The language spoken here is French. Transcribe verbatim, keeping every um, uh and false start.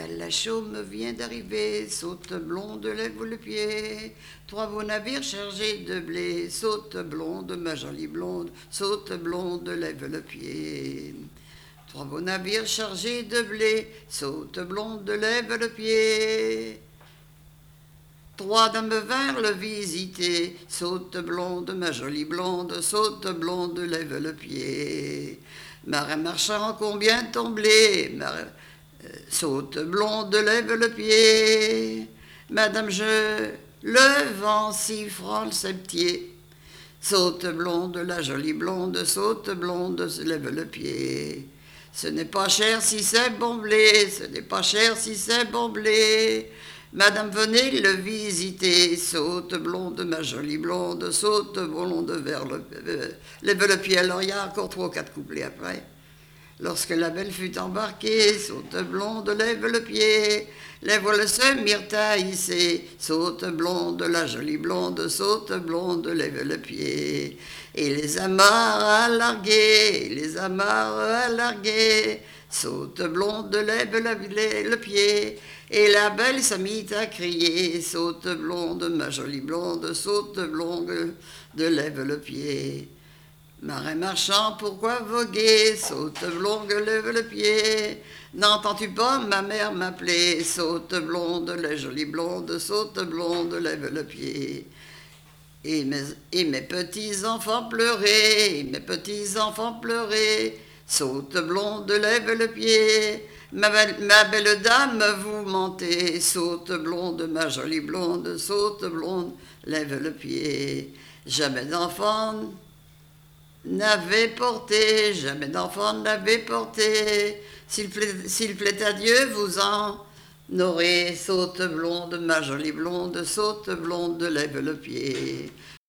La chaume vient d'arriver, saute blonde, lève le pied. Trois beaux navires chargés de blé, saute blonde, ma jolie blonde, saute blonde, lève le pied. Trois beaux navires chargés de blé, saute blonde, lève le pied. Trois dames vinrent le visiter, saute blonde, ma jolie blonde, saute blonde, lève le pied. Marin marchand, combien ton blé, Marin, euh, saute blonde, lève le pied. Madame, je, le vent sifflant le septier, saute blonde, la jolie blonde, saute blonde, lève le pied. Ce n'est pas cher si c'est bon blé, ce n'est pas cher si c'est bon blé. Madame, venez le visiter, saute blonde, ma jolie blonde, saute blonde vers le... Euh, lève le pied. Alors il y a encore trois ou quatre couplets après. Lorsque la belle fut embarquée, saute blonde, lève le pied. Les voiles se mirent à hisser, saute blonde, la jolie blonde, saute blonde, lève le pied. Et les amarres à larguer, les amarres à larguer, saute blonde, lève le, le pied. Et la belle se mit à crier, saute blonde, ma jolie blonde, saute blonde, de lève le pied. Marin marchand, pourquoi voguer, saute blonde, lève le pied. N'entends-tu pas ma mère m'appeler, saute blonde, la jolie blonde, saute blonde, lève le pied. Et mes, et mes petits-enfants pleuraient, et mes petits-enfants pleuraient, saute blonde, lève le pied. Ma belle, ma belle dame, vous mentez, saute blonde, ma jolie blonde, saute blonde, lève le pied. Jamais d'enfant n'avait porté, jamais d'enfant n'avait porté. S'il plaît, s'il plaît à Dieu, vous en aurez, saute blonde, ma jolie blonde, saute blonde, lève le pied.